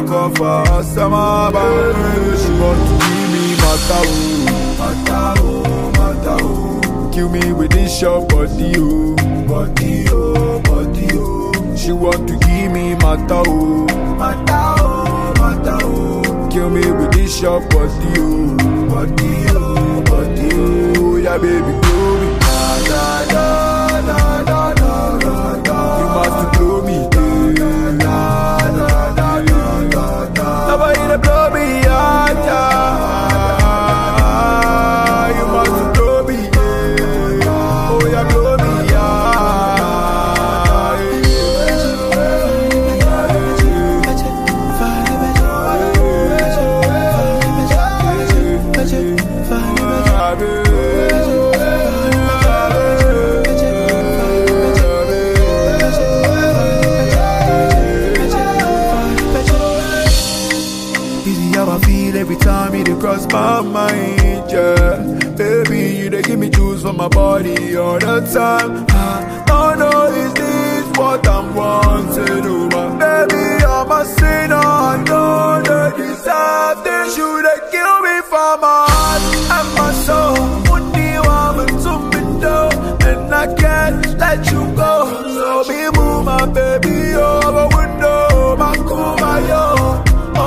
I come for summer, but she want to give me matter, oh, matter, oh. Kill me with this short body, oh, body, oh, body, oh. She want to give me matter, oh, matter, oh, matter, oh. Kill me with this short body, oh, body, oh, body, oh. Yeah, baby, blow me, da, da, da, da, da, da, da. You must blow me, da, da, da, da, da, da. Nobody to blow me, yeah, yeah. You must blow me, yeah. Oh, yeah, blow me, yeah. Easy how I feel every time it cross my mind, yeah. Baby, you they give me juice for my body all the time. Oh no, is this what I'm wanting, oh my baby, I'm a sinner, I know they deserve this. You they kill me for my heart and my soul. When you want me to me down, and I can't let you go. So be move my baby over window, my cool, my yo.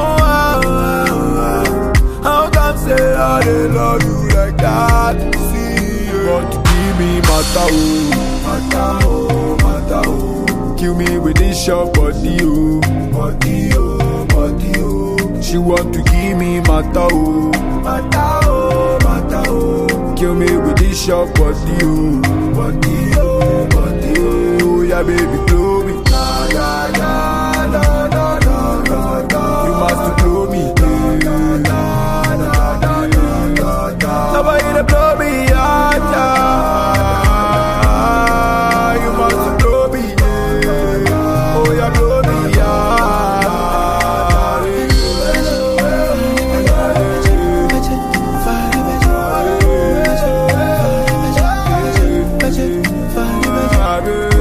How come say I didn't love you like that? See you want to give me matter, oh, matter, oh. Kill me with this short body, oh, body, oh, body, oh. She want to give me matter, oh, matter, oh, matter, oh. Kill me with this short body, oh, body, oh, body, oh. Yeah, baby, blow me, da, da, da, da, da, da, da, da. You must blow me, da, da, da. Nobody to blow me, yeah, yeah. You must blow me, yeah. Oh, yeah, blow me, yeah.